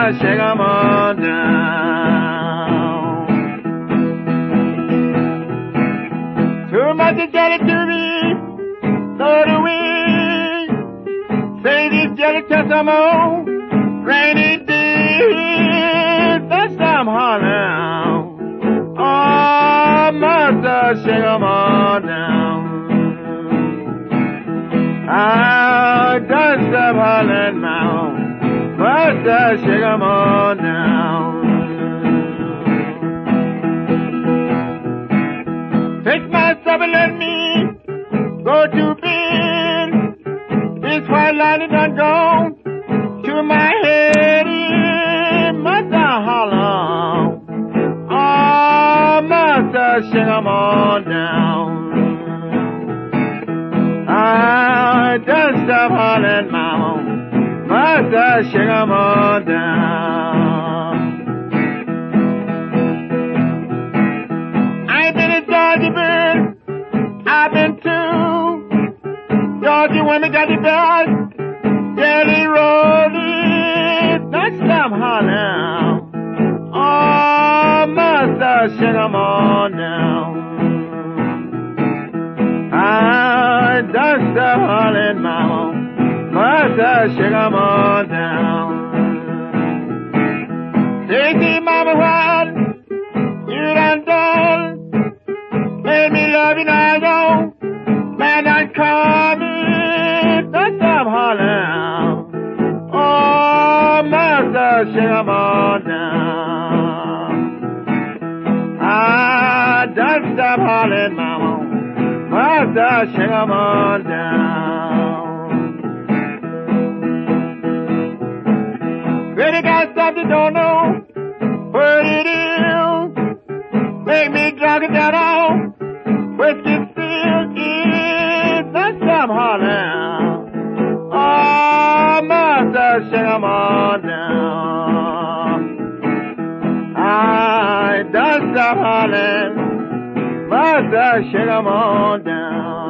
shake 'em on down. Too much is jelly to me, so do we. Say these jelly to some old rainy days. That's some Harlem. Oh, mother, shake 'em on down. Ah, dust up Harlem now. Mother, shake 'em on down. Fix myself and let me go to bed. This white light is done gone to my head. Mother, Harlem. Oh, mother, shake 'em on down. I dust up Harlem Mound. Mother, shake 'em on down. I ain't been in Georgia, bird. I've been to Georgia women got the best. Jelly rolling. That's some Harlem. Oh, mother, shake 'em on down. I dust the Harlem Mound. Mother, shake 'em on down. Take me, mama, what you done. Made me love you now, though. Man, I call me. That's some Harlem. Oh, mother, shake 'em on down. I dust the Harlem Mound. Mother, shake 'em on down. Really got something, don't know what it is. Make me drunk and down on whiskey still is. That's some Harlem. Oh, mother, shake 'em on down. I dust up Harlem. Mother, shake 'em on down.